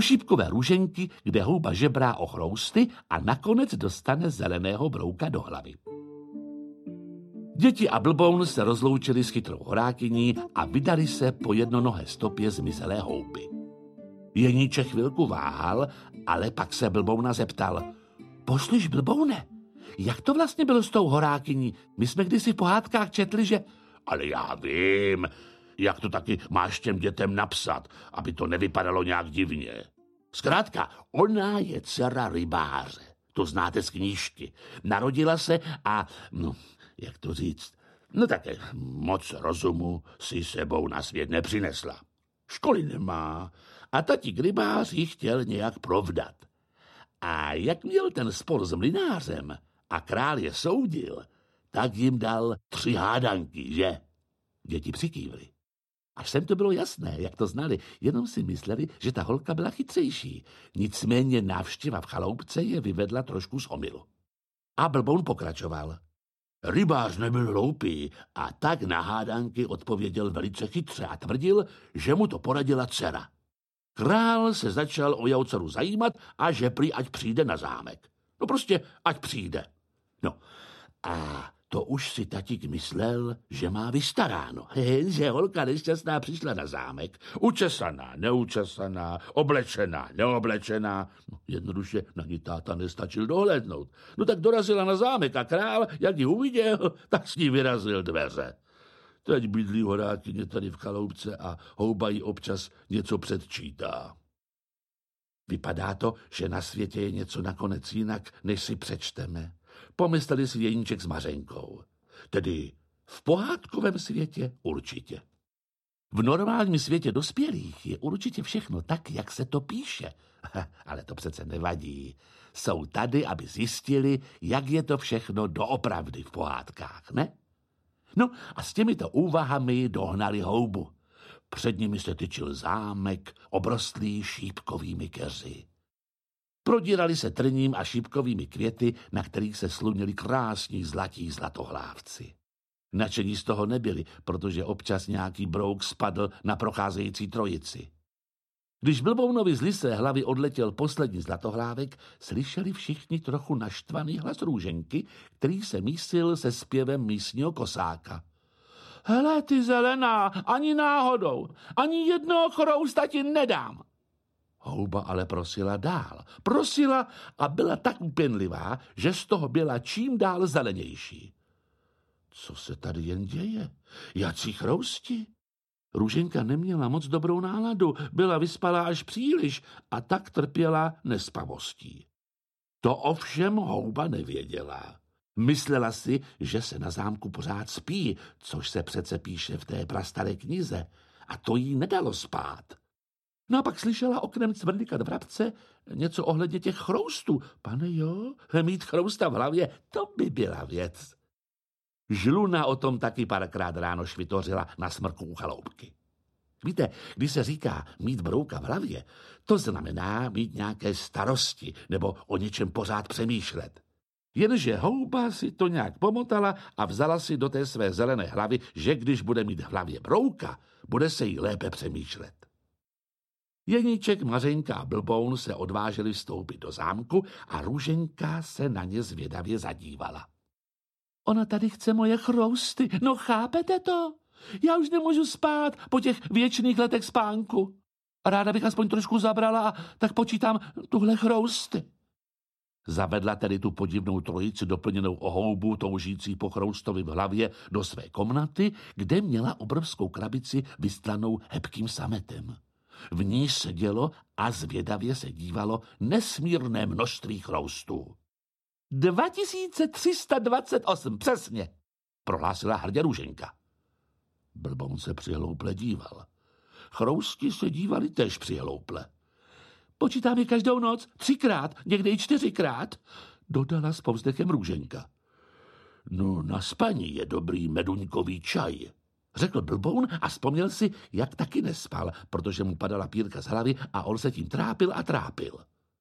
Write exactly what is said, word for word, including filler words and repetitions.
u šípkové růženky, kde houba žebrá o chrousty a nakonec dostane zeleného brouka do hlavy. Děti a Blboun se rozloučili s chytrou horákyní a vydali se po jednonohé stopě zmizelé houby. Jeníček chvilku váhal, ale pak se Blbouna zeptal. Poslyš, Blboune, jak to vlastně bylo s tou horákyní? My jsme kdysi v pohádkách četli, že... Ale já vím, jak to taky máš těm dětem napsat, aby to nevypadalo nějak divně. Zkrátka, ona je dcera rybáře. To znáte z knížky. Narodila se a, no, jak to říct, no také moc rozumu si sebou na svět nepřinesla. Školy nemá a tatík rybář ji chtěl nějak provdat. A jak měl ten spor s mlynářem a král je soudil, tak jim dal tři hádanky, že? Děti přikývly. Až sem to bylo jasné, jak to znali, jenom si mysleli, že ta holka byla chytřejší. Nicméně návštěva v chaloupce je vyvedla trošku z omylu. A Blboun pokračoval. Rybář nebyl hloupý a tak na hádanky odpověděl velice chytře a tvrdil, že mu to poradila dcera. Král se začal o jeho dceru zajímat a že prý ať přijde na zámek. No prostě ať přijde. No a to už si tatík myslel, že má vystaráno. Že holka nešťastná přišla na zámek, učesaná, neučesaná, oblečená, neoblečená. No, jednoduše na ní táta nestačil dohlédnout. No tak dorazila na zámek a král, jak ji uviděl, tak s ní vyrazil dveře. Teď bydlí horákyně tady v chaloupce a houba jí občas něco předčítá. Vypadá to, že na světě je něco nakonec jinak, než si přečteme. Pomysleli si Jeníček s Mařenkou. Tedy v pohádkovém světě určitě. V normálním světě dospělých je určitě všechno tak, jak se to píše. Ale to přece nevadí. Jsou tady, aby zjistili, jak je to všechno doopravdy v pohádkách, ne? No a s těmito úvahami dohnali houbu. Před nimi se tyčil zámek, obrostlý šípkovými keři. Prodírali se trním a šípkovými květy, na kterých se slunili krásní zlatí zlatohlávci. Nadšení z toho nebyli, protože občas nějaký brouk spadl na procházející trojici. Když Blbounovi z lisé hlavy odletěl poslední zlatohlávek, slyšeli všichni trochu naštvaný hlas růženky, který se mísil se zpěvem místního kosáka. Hele, ty zelená, ani náhodou, ani jednoho chrousta ti nedám. Houba ale prosila dál. Prosila a byla tak úpěnlivá, že z toho byla čím dál zelenější. Co se tady jen děje? Jací chrousti? Růženka neměla moc dobrou náladu, byla vyspalá až příliš a tak trpěla nespavostí. To ovšem houba nevěděla. Myslela si, že se na zámku pořád spí, což se přece píše v té prastaré knize, a to jí nedalo spát. No a pak slyšela oknem cvrlikat vrabce něco ohledně těch chroustů. Pane jo, mít chrousta v hlavě, to by byla věc. Žluna o tom taky párkrát ráno švitořila na smrku u chaloupky. Víte, když se říká mít brouka v hlavě, to znamená mít nějaké starosti nebo o něčem pořád přemýšlet. Jenže houba si to nějak pomotala a vzala si do té své zelené hlavy, že když bude mít v hlavě brouka, bude se jí lépe přemýšlet. Jeníček, Mařenka a Blboun se odvážili vstoupit do zámku a Růženka se na ně zvědavě zadívala. Ona tady chce moje chrousty, no chápete to? Já už nemůžu spát po těch věčných letech spánku. Ráda bych aspoň trošku zabrala a tak počítám tuhle chrousty. Zavedla tedy tu podivnou trojici doplněnou o houbu toužící po chroustovi v hlavě do své komnaty, kde měla obrovskou krabici vystlanou hebkým sametem. V ní sedělo a zvědavě se dívalo nesmírné množství chroustů. Dva tisíce tři sta dvacet osm, přesně, prohlásila hrdě Růženka. Blboun se přihlouple díval. Chrousti se dívali též přihlouple. Počítám je každou noc, třikrát, někdy i čtyřikrát, dodala s povzdechem Růženka. No, na spaní je dobrý meduňkový čaj, řekl Blboun a vzpomněl si, jak taky nespal, protože mu padala pírka z hlavy a on se tím trápil a trápil.